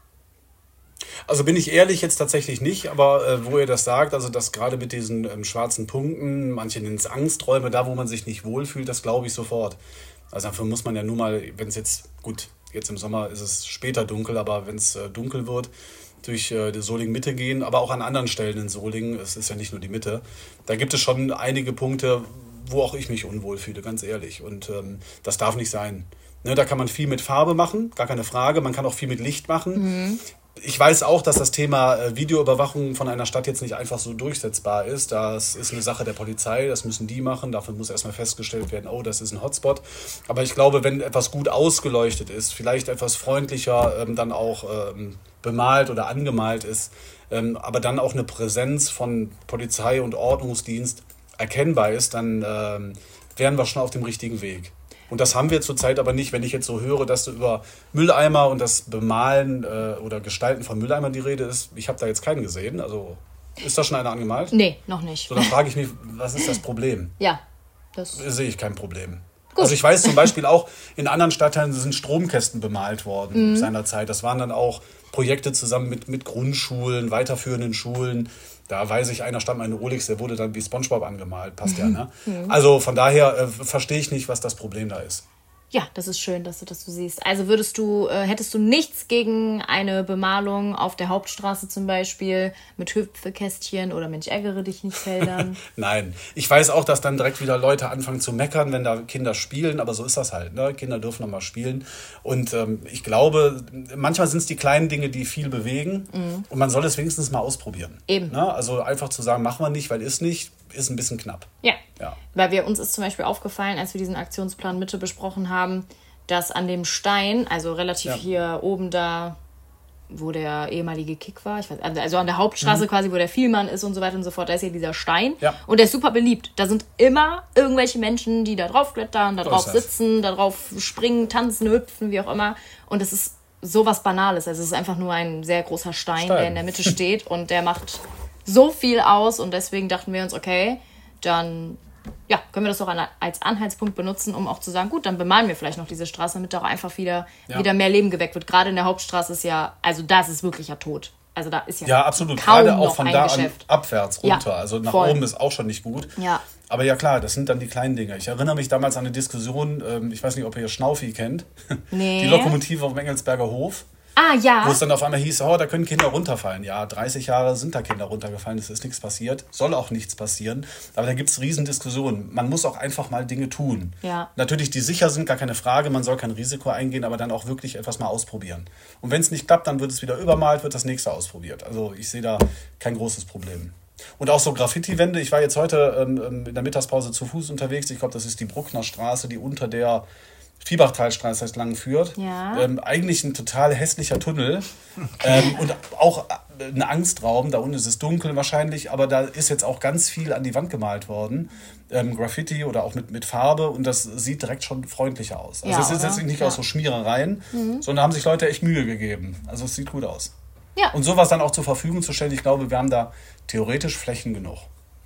Also bin ich ehrlich jetzt tatsächlich nicht, aber wo ihr das sagt, also das gerade mit diesen schwarzen Punkten, manche nennen es Angsträume, da wo man sich nicht wohlfühlt, das glaube ich sofort. Also dafür muss man ja nur mal, wenn es jetzt im Sommer ist es später dunkel, aber wenn es dunkel wird, durch die Solingen-Mitte gehen, aber auch an anderen Stellen in Solingen, es ist ja nicht nur die Mitte, da gibt es schon einige Punkte, wo auch ich mich unwohl fühle, ganz ehrlich. Und das darf nicht sein. Ne, da kann man viel mit Farbe machen, gar keine Frage, man kann auch viel mit Licht machen. Ich weiß auch, dass das Thema Videoüberwachung von einer Stadt jetzt nicht einfach so durchsetzbar ist. Das ist eine Sache der Polizei, das müssen die machen. Dafür muss erstmal festgestellt werden, oh, das ist ein Hotspot. Aber ich glaube, wenn etwas gut ausgeleuchtet ist, vielleicht etwas freundlicher dann auch bemalt oder angemalt ist, aber dann auch eine Präsenz von Polizei und Ordnungsdienst erkennbar ist, dann wären wir schon auf dem richtigen Weg. Und das haben wir zurzeit aber nicht. Wenn ich jetzt so höre, dass du über Mülleimer und das Bemalen oder Gestalten von Mülleimern die Rede ist, ich habe da jetzt keinen gesehen. Also ist da schon einer angemalt? Nee, noch nicht. So, dann frage ich mich, was ist das Problem? Ja, das sehe ich kein Problem. Gut. Also ich weiß zum Beispiel auch, in anderen Stadtteilen sind Stromkästen bemalt worden seinerzeit. Das waren dann auch Projekte zusammen mit Grundschulen, weiterführenden Schulen. Da weiß ich, einer stand mal in Rolex, der wurde dann wie SpongeBob angemalt. Passt ja, ne? Also von daher verstehe ich nicht, was das Problem da ist. Ja, das ist schön, dass du das so siehst. Also hättest du nichts gegen eine Bemalung auf der Hauptstraße zum Beispiel mit Hüpfekästchen oder Mensch, ärgere dich nicht Feldern? Nein, ich weiß auch, dass dann direkt wieder Leute anfangen zu meckern, wenn da Kinder spielen, aber so ist das halt. Ne? Kinder dürfen noch mal spielen. Und ich glaube, manchmal sind es die kleinen Dinge, die viel bewegen und man soll es wenigstens mal ausprobieren. Eben. Ne? Also einfach zu sagen, machen wir nicht, weil ist nicht, ist ein bisschen knapp. Ja. Weil uns ist zum Beispiel aufgefallen, als wir diesen Aktionsplan Mitte besprochen haben, dass an dem Stein, also relativ hier oben da, wo der ehemalige Kick war, also an der Hauptstraße quasi, wo der Vielmann ist und so weiter und so fort, da ist hier dieser Stein und der ist super beliebt. Da sind immer irgendwelche Menschen, die da drauf klettern, da drauf sitzen, da drauf springen, tanzen, hüpfen, wie auch immer. Und es ist sowas Banales. Also es ist einfach nur ein sehr großer Stein, der in der Mitte steht und der macht so viel aus und deswegen dachten wir uns, okay, dann können wir das auch als Anhaltspunkt benutzen, um auch zu sagen, gut, dann bemalen wir vielleicht noch diese Straße, damit da auch einfach wieder mehr Leben geweckt wird. Gerade in der Hauptstraße ist da ist es wirklich ja tot. Also da ist Ja, absolut. kaum Gerade auch noch von ein da Geschäft. an abwärts runter. Ja, Also nach voll. oben ist auch schon nicht gut. Ja. Aber ja klar, das sind dann die kleinen Dinge. Ich erinnere mich damals an eine Diskussion, ich weiß nicht, ob ihr Schnaufi kennt. Nee. Die Lokomotive auf dem Engelsberger Hof. Ah, ja. Wo es dann auf einmal hieß, oh, da können Kinder runterfallen. Ja, 30 Jahre sind da Kinder runtergefallen, es ist nichts passiert, soll auch nichts passieren. Aber da gibt es Riesendiskussionen. Man muss auch einfach mal Dinge tun. Ja. Natürlich, die sicher sind, gar keine Frage, man soll kein Risiko eingehen, aber dann auch wirklich etwas mal ausprobieren. Und wenn es nicht klappt, dann wird es wieder übermalt, wird das nächste ausprobiert. Also ich sehe da kein großes Problem. Und auch so Graffiti-Wände. Ich war jetzt heute in der Mittagspause zu Fuß unterwegs. Ich glaube, das ist die Bruckner Straße, die unter der Viehbachtalstraße heißt lang führt. Ja. Eigentlich ein total hässlicher Tunnel und auch ein Angstraum. Da unten ist es dunkel wahrscheinlich, aber da ist jetzt auch ganz viel an die Wand gemalt worden. Graffiti oder auch mit Farbe und das sieht direkt schon freundlicher aus. Also Ja, es ist oder? jetzt nicht Ja. aus so Schmierereien, sondern haben sich Leute echt Mühe gegeben. Also es sieht gut aus. Ja. Und sowas dann auch zur Verfügung zu stellen, ich glaube, wir haben da theoretisch Flächen genug,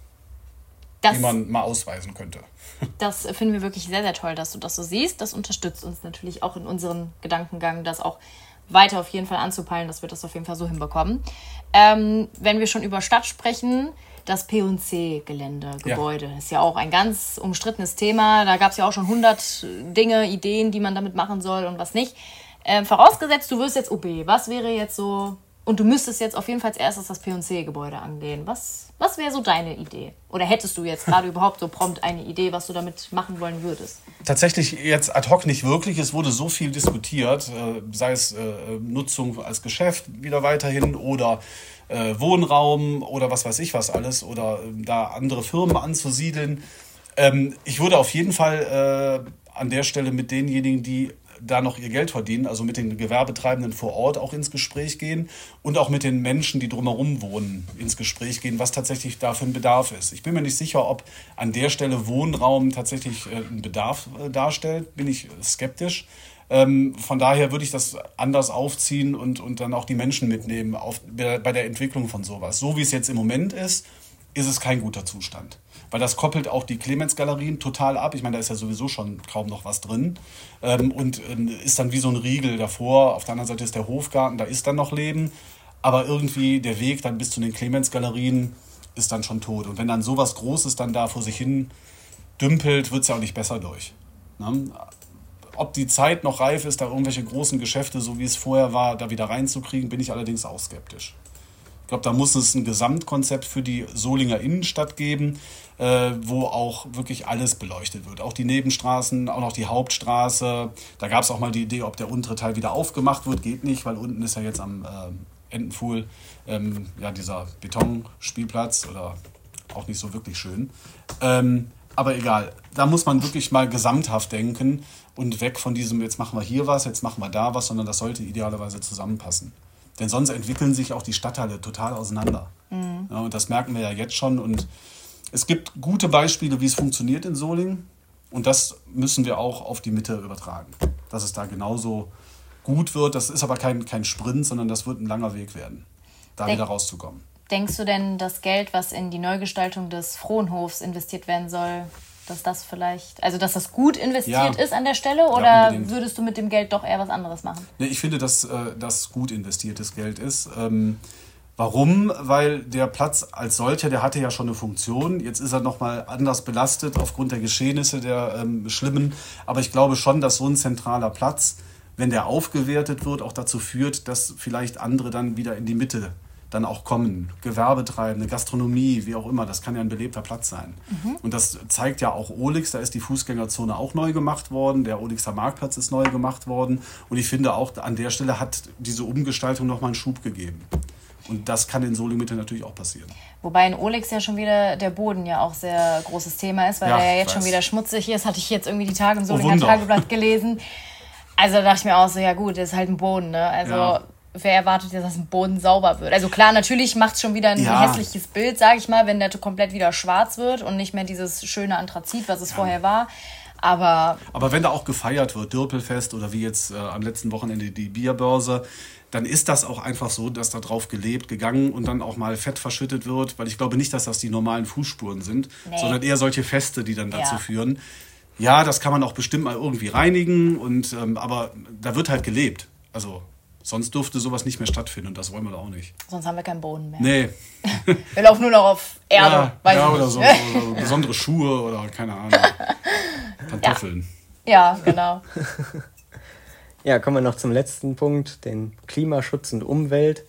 Das, die man mal ausweisen könnte. das finden wir wirklich sehr, sehr toll, dass du das so siehst. Das unterstützt uns natürlich auch in unserem Gedankengang, das auch weiter auf jeden Fall anzupeilen, dass wir das auf jeden Fall so hinbekommen. Wenn wir schon über Stadt sprechen, das P&C-Gelände, Gebäude, ist ja auch ein ganz umstrittenes Thema. Da gab es ja auch schon 100 Dinge, Ideen, die man damit machen soll und was nicht. Vorausgesetzt, du wirst jetzt OB. Was wäre jetzt so... Und du müsstest jetzt auf jeden Fall als erstes das P&C-Gebäude angehen. Was wäre so deine Idee? Oder hättest du jetzt gerade überhaupt so prompt eine Idee, was du damit machen wollen würdest? Tatsächlich jetzt ad hoc nicht wirklich. Es wurde so viel diskutiert, sei es Nutzung als Geschäft wieder weiterhin oder Wohnraum oder was weiß ich was alles oder da andere Firmen anzusiedeln. Ich würde auf jeden Fall an der Stelle mit denjenigen, die da noch ihr Geld verdienen, also mit den Gewerbetreibenden vor Ort auch ins Gespräch gehen und auch mit den Menschen, die drumherum wohnen, ins Gespräch gehen, was tatsächlich da für ein Bedarf ist. Ich bin mir nicht sicher, ob an der Stelle Wohnraum tatsächlich einen Bedarf darstellt, bin ich skeptisch. Von daher würde ich das anders aufziehen und dann auch die Menschen mitnehmen bei der Entwicklung von sowas. So wie es jetzt im Moment ist es kein guter Zustand. Weil das koppelt auch die Clemens-Galerien total ab. Ich meine, da ist ja sowieso schon kaum noch was drin. Und ist dann wie so ein Riegel davor. Auf der anderen Seite ist der Hofgarten, da ist dann noch Leben. Aber irgendwie der Weg dann bis zu den Clemens-Galerien ist dann schon tot. Und wenn dann sowas Großes dann da vor sich hin dümpelt, wird es ja auch nicht besser durch. Ne? Ob die Zeit noch reif ist, da irgendwelche großen Geschäfte, so wie es vorher war, da wieder reinzukriegen, bin ich allerdings auch skeptisch. Ich glaube, da muss es ein Gesamtkonzept für die Solinger Innenstadt geben, wo auch wirklich alles beleuchtet wird. Auch die Nebenstraßen, auch noch die Hauptstraße. Da gab es auch mal die Idee, ob der untere Teil wieder aufgemacht wird. Geht nicht, weil unten ist ja jetzt am Entenpfuhl dieser Betonspielplatz oder auch nicht so wirklich schön. Aber egal, da muss man wirklich mal gesamthaft denken und weg von diesem, jetzt machen wir hier was, jetzt machen wir da was, sondern das sollte idealerweise zusammenpassen. Denn sonst entwickeln sich auch die Stadtteile total auseinander. Mhm. Ja, und das merken wir ja jetzt schon. Und es gibt gute Beispiele, wie es funktioniert in Solingen. Und das müssen wir auch auf die Mitte übertragen. Dass es da genauso gut wird. Das ist aber kein Sprint, sondern das wird ein langer Weg werden, da wieder rauszukommen. Denkst du denn, das Geld, was in die Neugestaltung des Frohnhofs investiert werden soll, dass das gut investiert ist an der Stelle? Oder würdest du mit dem Geld doch eher was anderes machen? Nee, ich finde, dass das gut investiertes Geld ist. Warum? Weil der Platz als solcher, der hatte ja schon eine Funktion. Jetzt ist er nochmal anders belastet aufgrund der Geschehnisse, der schlimmen. Aber ich glaube schon, dass so ein zentraler Platz, wenn der aufgewertet wird, auch dazu führt, dass vielleicht andere dann wieder in die Mitte dann auch kommen. Gewerbetreibende, Gastronomie, wie auch immer. Das kann ja ein belebter Platz sein. Mhm. Und das zeigt ja auch Olix. Da ist die Fußgängerzone auch neu gemacht worden. Der Olixer Marktplatz ist neu gemacht worden. Und ich finde auch, an der Stelle hat diese Umgestaltung nochmal einen Schub gegeben. Und das kann in Solingen-Mitte natürlich auch passieren. Wobei in Olix ja schon wieder der Boden ja auch sehr großes Thema ist, weil der ja jetzt schon wieder schmutzig ist. Hatte ich jetzt irgendwie die Tage im Solinger Tageblatt gelesen. Also da dachte ich mir auch so, ja gut, das ist halt ein Boden, ne? Also wer erwartet jetzt, dass ein Boden sauber wird? Also klar, natürlich macht es schon wieder ein hässliches Bild, sage ich mal, wenn der komplett wieder schwarz wird und nicht mehr dieses schöne Anthrazit, was es vorher war. Aber wenn da auch gefeiert wird, Dürpelfest oder wie jetzt am letzten Wochenende die Bierbörse, dann ist das auch einfach so, dass da drauf gelebt, gegangen und dann auch mal Fett verschüttet wird, weil ich glaube nicht, dass das die normalen Fußspuren sind, sondern eher solche Feste, die dann dazu führen. Ja, das kann man auch bestimmt mal irgendwie reinigen, aber da wird halt gelebt. Also Sonst dürfte sowas nicht mehr stattfinden und das wollen wir doch auch nicht. Sonst haben wir keinen Boden mehr. Nee. Wir laufen nur noch auf Erde. Oder so besondere Schuhe oder keine Ahnung. Pantoffeln. Ja, genau. Ja, kommen wir noch zum letzten Punkt, den Klimaschutz und Umwelt.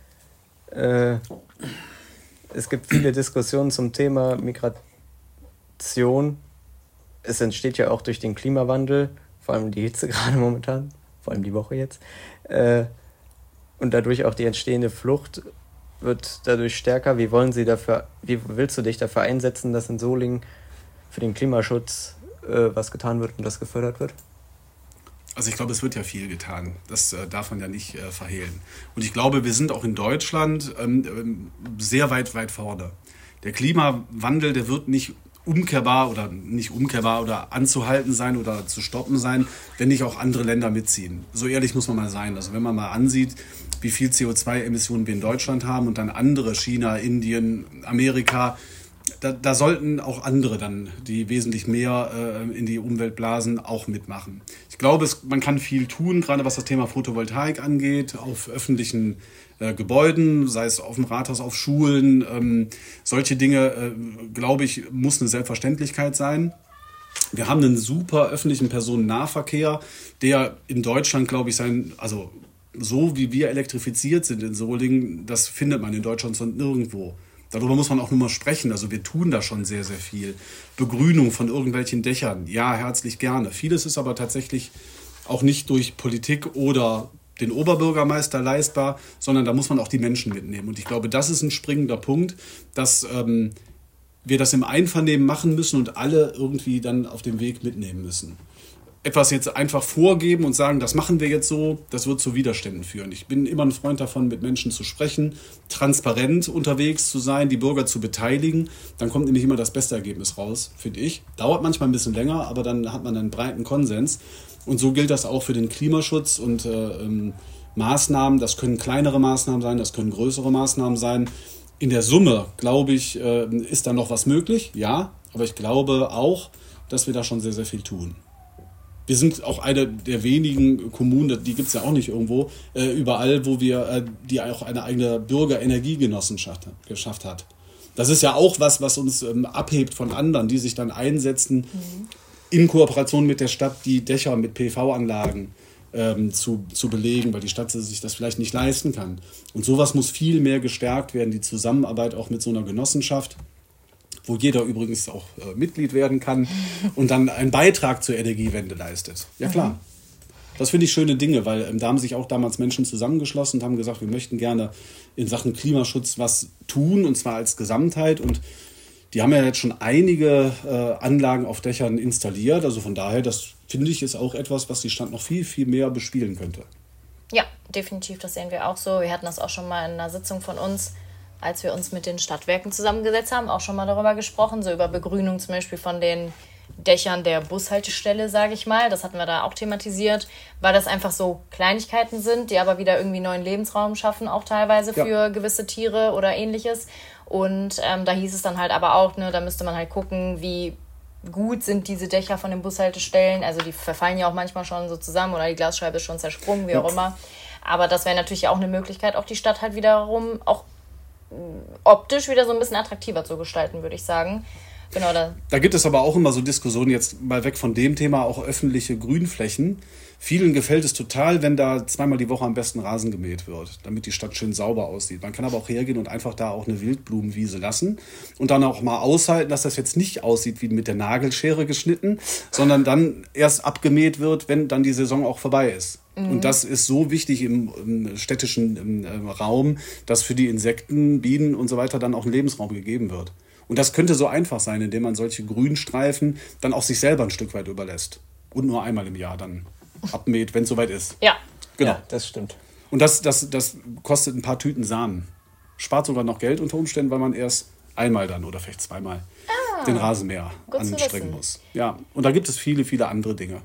Es gibt viele Diskussionen zum Thema Migration. Es entsteht ja auch durch den Klimawandel, vor allem die Hitze gerade momentan, vor allem die Woche jetzt. Und dadurch auch die entstehende Flucht wird dadurch stärker. Wie willst du dich dafür einsetzen, dass in Solingen für den Klimaschutz was getan wird und das gefördert wird? Also ich glaube, es wird ja viel getan. Das darf man ja nicht verhehlen. Und ich glaube, wir sind auch in Deutschland sehr weit vorne. Der Klimawandel, der wird nicht umkehrbar oder anzuhalten sein oder zu stoppen sein, wenn nicht auch andere Länder mitziehen. So ehrlich muss man mal sein. Also wenn man mal ansieht, wie viel CO2-Emissionen wir in Deutschland haben und dann andere, China, Indien, Amerika, da sollten auch andere dann, die wesentlich mehr in die Umwelt blasen, auch mitmachen. Ich glaube, man kann viel tun, gerade was das Thema Photovoltaik angeht, auf öffentlichen Gebäuden, sei es auf dem Rathaus, auf Schulen. Solche Dinge, glaube ich, muss eine Selbstverständlichkeit sein. Wir haben einen super öffentlichen Personennahverkehr, der in Deutschland, glaube ich, so wie wir elektrifiziert sind in Solingen, das findet man in Deutschland sonst nirgendwo. Darüber muss man auch nur mal sprechen. Also wir tun da schon sehr, sehr viel. Begrünung von irgendwelchen Dächern, ja, herzlich gerne. Vieles ist aber tatsächlich auch nicht durch Politik oder den Oberbürgermeister leistbar, sondern da muss man auch die Menschen mitnehmen. Und ich glaube, das ist ein springender Punkt, dass wir das im Einvernehmen machen müssen und alle irgendwie dann auf dem Weg mitnehmen müssen. Etwas jetzt einfach vorgeben und sagen, das machen wir jetzt so, das wird zu Widerständen führen. Ich bin immer ein Freund davon, mit Menschen zu sprechen, transparent unterwegs zu sein, die Bürger zu beteiligen. Dann kommt nämlich immer das beste Ergebnis raus, finde ich. Dauert manchmal ein bisschen länger, aber dann hat man einen breiten Konsens. Und so gilt das auch für den Klimaschutz und Maßnahmen. Das können kleinere Maßnahmen sein, das können größere Maßnahmen sein. In der Summe, glaube ich, ist da noch was möglich, ja. Aber ich glaube auch, dass wir da schon sehr, sehr viel tun. Wir sind auch eine der wenigen Kommunen, die gibt es ja auch nicht irgendwo, überall, wo wir, die auch eine eigene Bürgerenergiegenossenschaft geschafft hat. Das ist ja auch was uns abhebt von anderen, die sich dann einsetzen, in Kooperation mit der Stadt die Dächer mit PV-Anlagen zu belegen, weil die Stadt sich das vielleicht nicht leisten kann. Und sowas muss viel mehr gestärkt werden, die Zusammenarbeit auch mit so einer Genossenschaft, wo jeder übrigens auch Mitglied werden kann und dann einen Beitrag zur Energiewende leistet. Ja klar. Das finde ich schöne Dinge, weil da haben sich auch damals Menschen zusammengeschlossen und haben gesagt, wir möchten gerne in Sachen Klimaschutz was tun, und zwar als Gesamtheit. Und die haben ja jetzt schon einige Anlagen auf Dächern installiert. Also von daher, das finde ich, ist auch etwas, was die Stadt noch viel, viel mehr bespielen könnte. Ja, definitiv, das sehen wir auch so. Wir hatten das auch schon mal in einer Sitzung von uns, als wir uns mit den Stadtwerken zusammengesetzt haben, auch schon mal darüber gesprochen, so über Begrünung zum Beispiel von den Dächern der Bushaltestelle, sage ich mal. Das hatten wir da auch thematisiert, weil das einfach so Kleinigkeiten sind, die aber wieder irgendwie neuen Lebensraum schaffen, auch teilweise für gewisse Tiere oder ähnliches. Und da hieß es dann halt aber auch, da müsste man halt gucken, wie gut sind diese Dächer von den Bushaltestellen. Also die verfallen ja auch manchmal schon so zusammen oder die Glasscheibe ist schon zersprungen, wie auch immer. Aber das wäre natürlich auch eine Möglichkeit, auch die Stadt halt wiederum auch optisch wieder so ein bisschen attraktiver zu gestalten, würde ich sagen. Genau, da gibt es aber auch immer so Diskussionen, jetzt mal weg von dem Thema, auch öffentliche Grünflächen. Vielen gefällt es total, wenn da 2-mal die Woche am besten Rasen gemäht wird, damit die Stadt schön sauber aussieht. Man kann aber auch hergehen und einfach da auch eine Wildblumenwiese lassen und dann auch mal aushalten, dass das jetzt nicht aussieht wie mit der Nagelschere geschnitten, sondern dann erst abgemäht wird, wenn dann die Saison auch vorbei ist. Und das ist so wichtig im städtischen Raum, dass für die Insekten, Bienen und so weiter dann auch ein Lebensraum gegeben wird. Und das könnte so einfach sein, indem man solche Grünstreifen dann auch sich selber ein Stück weit überlässt. Und nur einmal im Jahr dann abmäht, wenn es soweit ist. Ja. Genau. Ja, das stimmt. Und das kostet ein paar Tüten Samen. Spart sogar noch Geld unter Umständen, weil man erst einmal dann oder vielleicht 2-mal den Rasenmäher anstrengen muss. Ja, und da gibt es viele, viele andere Dinge.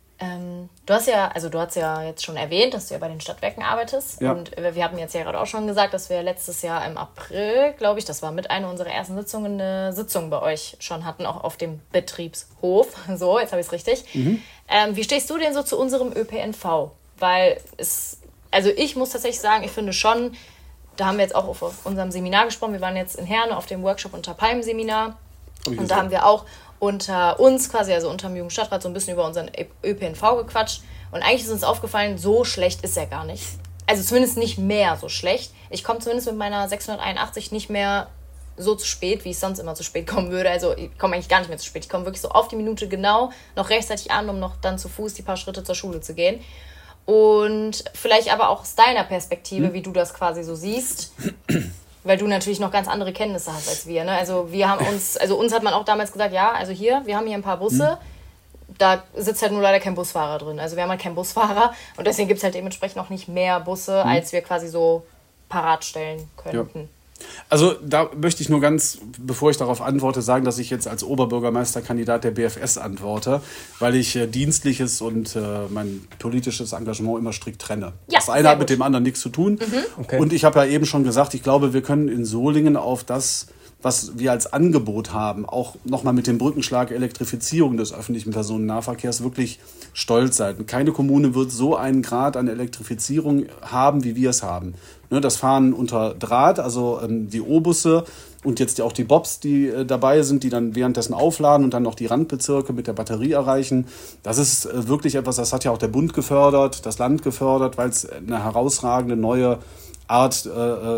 Du hast ja jetzt schon erwähnt, dass du ja bei den Stadtwerken arbeitest. Ja. Und wir haben jetzt ja gerade auch schon gesagt, dass wir letztes Jahr im April, glaube ich, das war mit einer unserer ersten Sitzungen, eine Sitzung bei euch schon hatten, auch auf dem Betriebshof. So, jetzt habe ich es richtig. Wie stehst du denn so zu unserem ÖPNV? Weil Also ich muss tatsächlich sagen, ich finde schon, da haben wir jetzt auch auf unserem Seminar gesprochen, wir waren jetzt in Herne auf dem Workshop unter Palm-Seminar und da haben wir auch unter uns quasi, also unter dem Jugendstadtrat, so ein bisschen über unseren ÖPNV gequatscht und eigentlich ist uns aufgefallen, so schlecht ist er gar nicht. Also zumindest nicht mehr so schlecht. Ich komme zumindest mit meiner 681 nicht mehr so zu spät, wie ich sonst immer zu spät kommen würde. Also ich komme eigentlich gar nicht mehr zu spät. Ich komme wirklich so auf die Minute genau noch rechtzeitig an, um noch dann zu Fuß die paar Schritte zur Schule zu gehen. Und vielleicht aber auch aus deiner Perspektive, wie du das quasi so siehst, weil du natürlich noch ganz andere Kenntnisse hast als wir. Ne? Also uns hat man auch damals gesagt, ja, also wir haben hier ein paar Busse, da sitzt halt nur leider kein Busfahrer drin. Also wir haben halt keinen Busfahrer und deswegen gibt es halt dementsprechend auch nicht mehr Busse, als wir quasi so parat stellen könnten. Ja. Also da möchte ich nur ganz, bevor ich darauf antworte, sagen, dass ich jetzt als Oberbürgermeisterkandidat der BFS antworte, weil ich Dienstliches und mein politisches Engagement immer strikt trenne. Ja, das eine hat mit dem anderen nichts zu tun. Okay. Und ich habe ja eben schon gesagt, ich glaube, wir können in Solingen auf das, was wir als Angebot haben, auch nochmal mit dem Brückenschlag Elektrifizierung des öffentlichen Personennahverkehrs wirklich stolz sein. Keine Kommune wird so einen Grad an Elektrifizierung haben, wie wir es haben. Das Fahren unter Draht, also die O-Busse und jetzt auch die Bobs, die dabei sind, die dann währenddessen aufladen und dann noch die Randbezirke mit der Batterie erreichen. Das ist wirklich etwas, das hat ja auch der Bund gefördert, das Land gefördert, weil es eine herausragende neue Art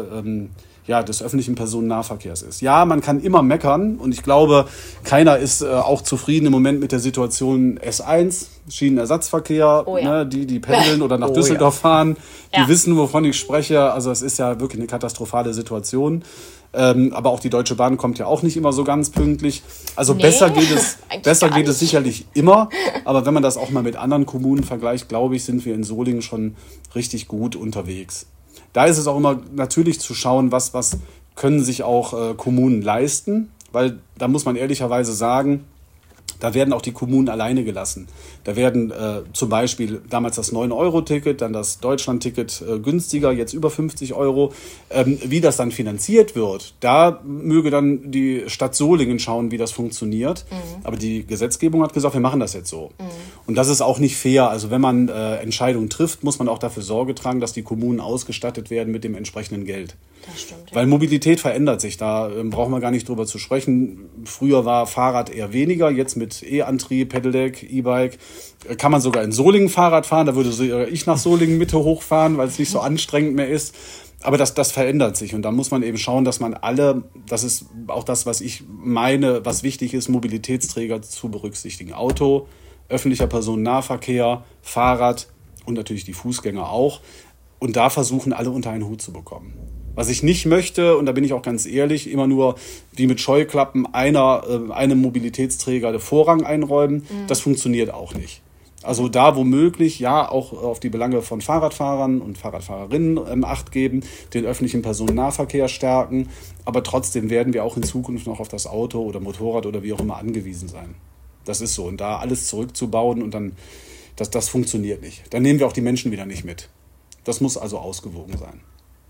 des öffentlichen Personennahverkehrs ist. Ja, man kann immer meckern und ich glaube, keiner ist auch zufrieden im Moment mit der Situation S1, Schienenersatzverkehr, die pendeln oder nach Düsseldorf fahren, die wissen, wovon ich spreche. Also es ist ja wirklich eine katastrophale Situation. Aber auch die Deutsche Bahn kommt ja auch nicht immer so ganz pünktlich. Also besser geht es sicherlich immer. Aber wenn man das auch mal mit anderen Kommunen vergleicht, glaube ich, sind wir in Solingen schon richtig gut unterwegs. Da ist es auch immer natürlich zu schauen, was können sich auch Kommunen leisten, weil da muss man ehrlicherweise sagen, da werden auch die Kommunen alleine gelassen. Da werden zum Beispiel damals das 9-Euro-Ticket, dann das Deutschland-Ticket günstiger, jetzt über 50 Euro. Wie das dann finanziert wird, da möge dann die Stadt Solingen schauen, wie das funktioniert. Aber die Gesetzgebung hat gesagt, wir machen das jetzt so. Und das ist auch nicht fair. Also wenn man Entscheidungen trifft, muss man auch dafür Sorge tragen, dass die Kommunen ausgestattet werden mit dem entsprechenden Geld. Das stimmt, ja. Weil Mobilität verändert sich, da brauchen wir gar nicht drüber zu sprechen. Früher war Fahrrad eher weniger, jetzt mit E-Antrieb, Pedelec, E-Bike kann man sogar in Solingen Fahrrad fahren. Da würde ich nach Solingen Mitte hochfahren, weil es nicht so anstrengend mehr ist. Aber das verändert sich und da muss man eben schauen, dass man das ist auch das, was ich meine, was wichtig ist, Mobilitätsträger zu berücksichtigen. Auto, öffentlicher Personennahverkehr, Fahrrad und natürlich die Fußgänger auch. Und da versuchen alle unter einen Hut zu bekommen. Was ich nicht möchte, und da bin ich auch ganz ehrlich, immer nur wie mit Scheuklappen einem Mobilitätsträger den Vorrang einräumen, das funktioniert auch nicht. Also da womöglich, ja, auch auf die Belange von Fahrradfahrern und Fahrradfahrerinnen Acht geben, den öffentlichen Personennahverkehr stärken, aber trotzdem werden wir auch in Zukunft noch auf das Auto oder Motorrad oder wie auch immer angewiesen sein. Das ist so. Und da alles zurückzubauen und dann, das funktioniert nicht. Dann nehmen wir auch die Menschen wieder nicht mit. Das muss also ausgewogen sein.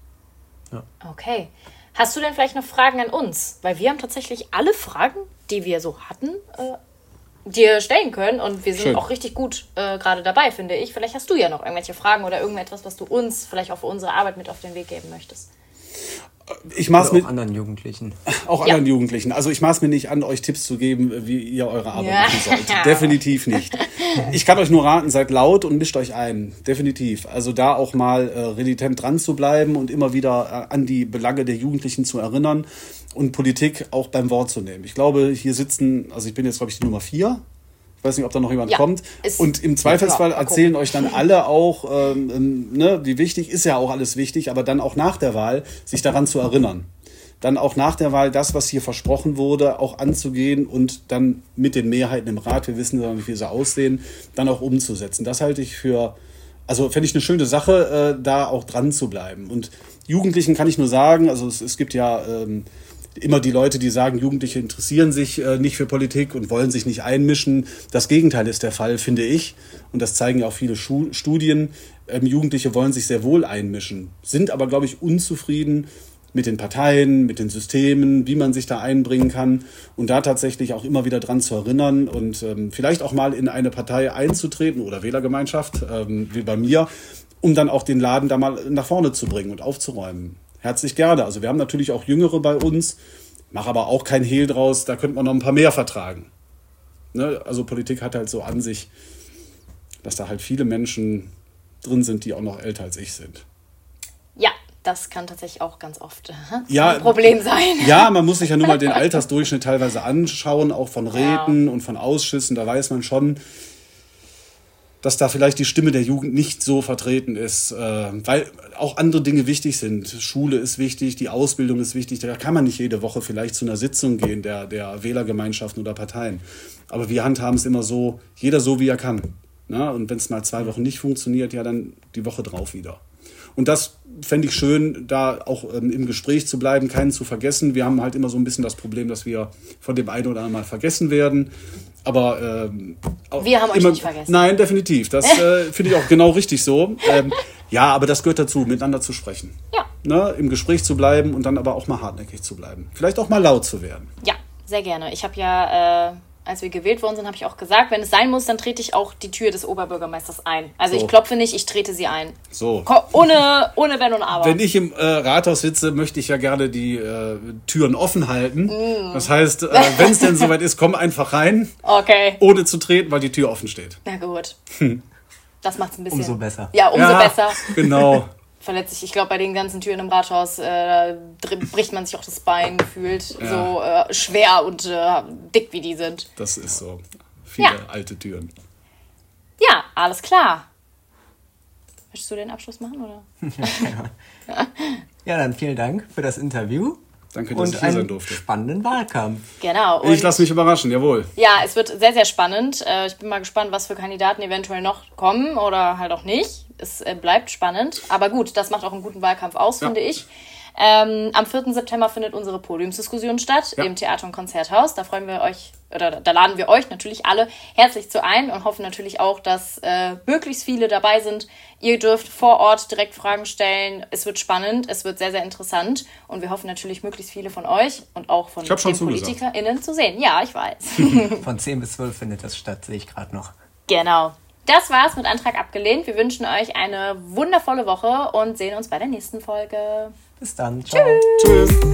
Ja. Okay. Hast du denn vielleicht noch Fragen an uns? Weil wir haben tatsächlich alle Fragen, die wir so hatten, dir stellen können. Und wir sind auch richtig gut gerade dabei, finde ich. Vielleicht hast du ja noch irgendwelche Fragen oder irgendetwas, was du uns vielleicht auch für unsere Arbeit mit auf den Weg geben möchtest. Ich maß mit anderen Jugendlichen. Auch anderen Jugendlichen. Also ich maß mir nicht an, euch Tipps zu geben, wie ihr eure Arbeit machen sollt. Definitiv nicht. Ich kann euch nur raten, seid laut und mischt euch ein. Definitiv. Also da auch mal renitent dran zu bleiben und immer wieder an die Belange der Jugendlichen zu erinnern und Politik auch beim Wort zu nehmen. Ich glaube, hier sitzen, also ich bin jetzt, glaube ich, die Nummer 4. Ich weiß nicht, ob da noch jemand kommt. Und im Zweifelsfall erzählen euch dann alle auch, wie wichtig, ist ja auch alles wichtig, aber dann auch nach der Wahl sich daran zu erinnern. Dann auch nach der Wahl das, was hier versprochen wurde, auch anzugehen und dann mit den Mehrheiten im Rat, wir wissen ja nicht, wie sie aussehen, dann auch umzusetzen. Das halte ich fände ich eine schöne Sache, da auch dran zu bleiben. Und Jugendlichen kann ich nur sagen, also es gibt ja immer die Leute, die sagen, Jugendliche interessieren sich nicht für Politik und wollen sich nicht einmischen. Das Gegenteil ist der Fall, finde ich. Und das zeigen ja auch viele Studien. Jugendliche wollen sich sehr wohl einmischen, sind aber, glaube ich, unzufrieden mit den Parteien, mit den Systemen, wie man sich da einbringen kann. Und da tatsächlich auch immer wieder dran zu erinnern und vielleicht auch mal in eine Partei einzutreten oder Wählergemeinschaft, wie bei mir, um dann auch den Laden da mal nach vorne zu bringen und aufzuräumen. Herzlich gerne. Also wir haben natürlich auch Jüngere bei uns, mache aber auch kein Hehl draus, da könnte man noch ein paar mehr vertragen. Ne? Also Politik hat halt so an sich, dass da halt viele Menschen drin sind, die auch noch älter als ich sind. Ja, das kann tatsächlich auch ganz oft ein Problem sein. Ja, man muss sich ja nur mal den Altersdurchschnitt teilweise anschauen, auch von Räten und von Ausschüssen. Da weiß man schon, dass da vielleicht die Stimme der Jugend nicht so vertreten ist, weil auch andere Dinge wichtig sind. Schule ist wichtig, die Ausbildung ist wichtig. Da kann man nicht jede Woche vielleicht zu einer Sitzung gehen, der Wählergemeinschaften oder Parteien. Aber wir handhaben es immer so, jeder so, wie er kann. Na, und wenn es mal 2 Wochen nicht funktioniert, ja, dann die Woche drauf wieder. Und das fände ich schön, da auch im Gespräch zu bleiben, keinen zu vergessen. Wir haben halt immer so ein bisschen das Problem, dass wir von dem einen oder anderen mal vergessen werden. Aber wir haben euch nicht vergessen. Nein, definitiv. Das finde ich auch genau richtig so. Ja, aber das gehört dazu, miteinander zu sprechen. Ja. Ne, im Gespräch zu bleiben und dann aber auch mal hartnäckig zu bleiben. Vielleicht auch mal laut zu werden. Ja, sehr gerne. Ich habe ja, als wir gewählt worden sind, habe ich auch gesagt, wenn es sein muss, dann trete ich auch die Tür des Oberbürgermeisters ein. Also ich klopfe nicht, ich trete sie ein. So. Ohne Wenn und Aber. Wenn ich im Rathaus sitze, möchte ich ja gerne die Türen offen halten. Das heißt, wenn es denn soweit ist, komm einfach rein. Okay. Ohne zu treten, weil die Tür offen steht. Na gut. Das macht es ein bisschen... Umso besser. Ja, umso besser. Genau. Verletzt sich, ich glaube, bei den ganzen Türen im Rathaus bricht man sich auch das Bein gefühlt. So schwer und dick, wie die sind. Das ist so. Viele alte Türen. Ja, alles klar. Möchtest du den Abschluss machen, oder? Ja, dann vielen Dank für das Interview. Danke, dass ich hier sein durfte. Spannenden Wahlkampf. Genau. Ich lasse mich überraschen, jawohl. Ja, es wird sehr, sehr spannend. Ich bin mal gespannt, was für Kandidaten eventuell noch kommen oder halt auch nicht. Es bleibt spannend. Aber gut, das macht auch einen guten Wahlkampf aus, finde ich. Am 4. September findet unsere Podiumsdiskussion statt im Theater- und Konzerthaus. Da freuen wir euch, oder da laden wir euch natürlich alle herzlich zu ein und hoffen natürlich auch, dass möglichst viele dabei sind. Ihr dürft vor Ort direkt Fragen stellen. Es wird spannend, es wird sehr, sehr interessant. Und wir hoffen natürlich, möglichst viele von euch und auch von den PolitikerInnen zu sehen. Ja, ich weiß. Von 10 bis 12 findet das statt, sehe ich gerade noch. Genau. Das war's mit Antrag abgelehnt. Wir wünschen euch eine wundervolle Woche und sehen uns bei der nächsten Folge. Bis dann. Ciao. Tschüss.